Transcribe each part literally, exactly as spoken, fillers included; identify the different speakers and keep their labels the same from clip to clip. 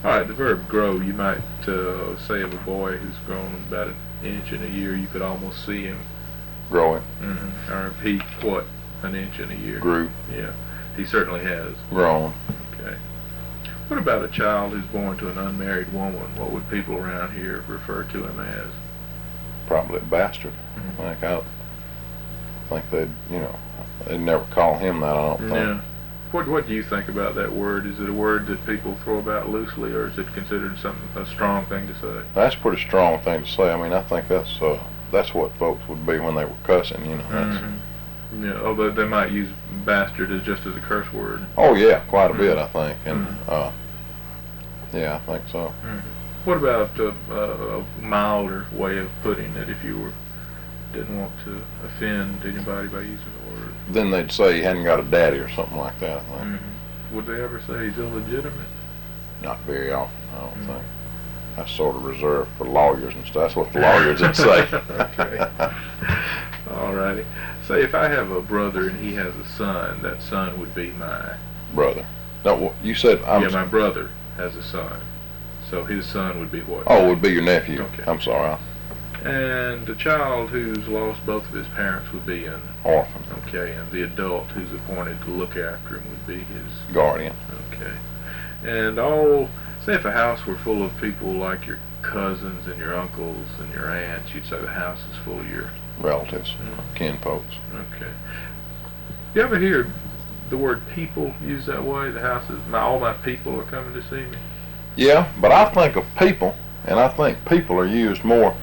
Speaker 1: All right, the verb grow, you might uh, say of a boy who's grown about an inch in a year, you could almost see him
Speaker 2: growing.
Speaker 1: Mm-hmm. Or if he, what, an inch in a year?
Speaker 2: Grew.
Speaker 1: Yeah, he certainly has.
Speaker 2: Grown.
Speaker 1: Okay. What about a child who's born to an unmarried woman? What would people around here refer to him as?
Speaker 2: Probably a bastard.
Speaker 1: Mm-hmm.
Speaker 2: Like I think they'd, you know, they'd never call him that, I don't think.
Speaker 1: Yeah. What What do you think about that word? Is it a word that people throw about loosely, or is it considered something a strong thing to say?
Speaker 2: That's a pretty strong thing to say. I mean, I think that's uh, that's what folks would be when they were cussing, you know. That's,
Speaker 1: mm-hmm. Yeah, although they might use bastard as just as a curse word.
Speaker 2: Oh yeah, quite a
Speaker 1: mm-hmm.
Speaker 2: bit, I think, and
Speaker 1: mm-hmm.
Speaker 2: uh, yeah, I think so.
Speaker 1: Mm-hmm. What about uh, uh, a milder way of putting it, if you were didn't want to offend anybody by using the word?
Speaker 2: Then they'd say he hadn't got a daddy or something like that, I think.
Speaker 1: Mm-hmm. Would they ever say he's illegitimate?
Speaker 2: Not very often, I don't
Speaker 1: mm-hmm.
Speaker 2: think. That's sort of reserved for lawyers and stuff. That's what the lawyers would say.
Speaker 1: Okay. Alrighty. Say if I have a brother and he has a son, that son would be my
Speaker 2: brother. No, you said I'm
Speaker 1: yeah, my brother has a son, so his son would be what?
Speaker 2: Oh, would be your nephew.
Speaker 1: Okay.
Speaker 2: I'm sorry.
Speaker 1: And the child who's lost both of his parents would be an
Speaker 2: orphan.
Speaker 1: Okay, and the adult who's appointed to look after him would be his
Speaker 2: guardian.
Speaker 1: Okay. And all, say if a house were full of people like your cousins and your uncles and your aunts, you'd say the house is full of your
Speaker 2: relatives,
Speaker 1: mm-hmm.
Speaker 2: kinfolks.
Speaker 1: Okay. You ever hear the word people used that way? The house is, my, all my people are coming to see me.
Speaker 2: Yeah, but I think of people, and I think people are used more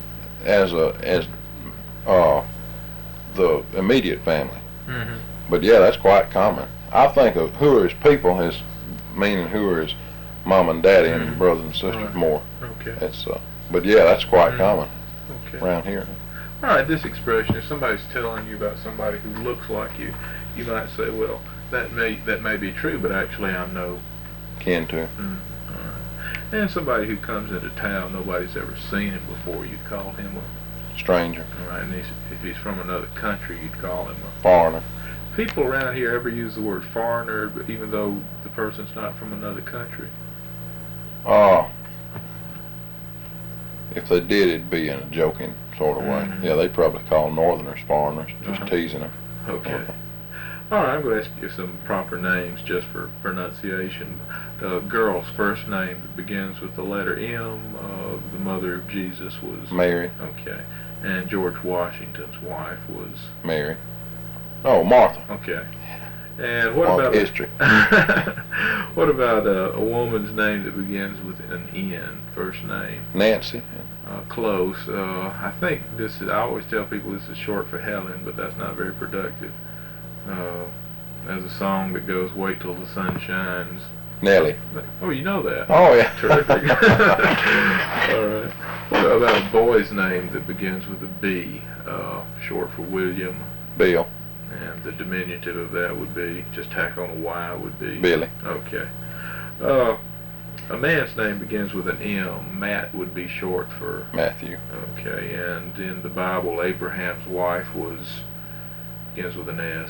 Speaker 2: as a as uh, the immediate family.
Speaker 1: Mm-hmm.
Speaker 2: But yeah, that's quite common. I think of who are his people as meaning who are his mom and daddy mm-hmm. and brothers and sisters
Speaker 1: right.
Speaker 2: more.
Speaker 1: Okay.
Speaker 2: That's uh, but yeah, that's quite
Speaker 1: mm-hmm.
Speaker 2: common
Speaker 1: okay.
Speaker 2: around here.
Speaker 1: All right, this expression, if somebody's telling you about somebody who looks like you, you might say, well, that may that may be true, but actually I'm no
Speaker 2: kin to.
Speaker 1: Mm, all right. And somebody who comes into town, nobody's ever seen him before, you'd call him a
Speaker 2: stranger.
Speaker 1: All right, and he's, if he's from another country, you'd call him a
Speaker 2: foreigner.
Speaker 1: People around here ever use the word foreigner, but even though the person's not from another country?
Speaker 2: Uh, if they did, it'd be in a joking sort of way.
Speaker 1: Mm-hmm.
Speaker 2: Yeah, they'd probably call northerners foreigners, just
Speaker 1: uh-huh.
Speaker 2: teasing them.
Speaker 1: Okay. okay. All right, I'm going to ask you some proper names just for pronunciation. The girl's first name that begins with the letter M. Uh, the mother of Jesus was
Speaker 2: Mary.
Speaker 1: Okay. And George Washington's wife was
Speaker 2: Mary. Oh, Martha.
Speaker 1: Okay. And what
Speaker 2: Martha
Speaker 1: about
Speaker 2: history?
Speaker 1: what about uh, a woman's name that begins with an N? First name.
Speaker 2: Nancy.
Speaker 1: Uh, close. Uh, I think this is. I always tell people this is short for Helen, but that's not very productive. Uh, there's a song that goes, "Wait till the sun shines."
Speaker 2: Nellie.
Speaker 1: Oh, you know that.
Speaker 2: Oh, yeah.
Speaker 1: Terrific. All right. What about a boy's name that begins with a B, uh, short for William?
Speaker 2: Bill.
Speaker 1: And the diminutive of that would be, just tack on a Y, would be?
Speaker 2: Billy.
Speaker 1: Okay. Uh, a man's name begins with an M. Matt would be short for?
Speaker 2: Matthew.
Speaker 1: Okay. And in the Bible, Abraham's wife was, begins with an S.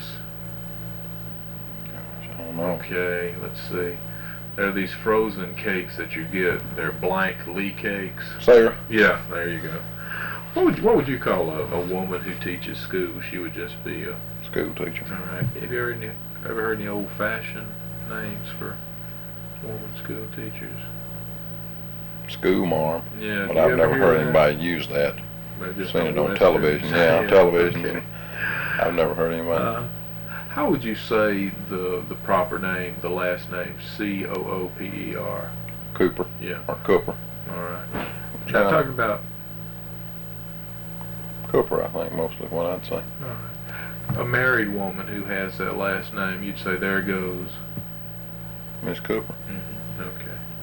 Speaker 2: Gosh, I don't know.
Speaker 1: Okay, let's see. There are these frozen cakes that you get. They're blank Lee cakes.
Speaker 2: Sarah.
Speaker 1: Yeah, there you go. What would you, what would you call a, a woman who teaches school? She would just be a
Speaker 2: school teacher.
Speaker 1: All right. Have you ever, any, ever heard any old-fashioned names for woman school teachers?
Speaker 2: School marm.
Speaker 1: Yeah.
Speaker 2: But I've never heard
Speaker 1: that?
Speaker 2: anybody use that.
Speaker 1: Just
Speaker 2: seen it on
Speaker 1: West
Speaker 2: television.
Speaker 1: News.
Speaker 2: Yeah, on
Speaker 1: yeah,
Speaker 2: television.
Speaker 1: Okay.
Speaker 2: I've never heard anybody.
Speaker 1: Uh, how would you say the the proper name, the last name, C O O P E R?
Speaker 2: Cooper.
Speaker 1: Yeah.
Speaker 2: Or Cooper.
Speaker 1: All right. Now talking about
Speaker 2: Cooper, I think mostly what I'd say.
Speaker 1: All right. A married woman who has that last name, you'd say there goes
Speaker 2: Miss Cooper.
Speaker 1: Mm-hmm. Okay.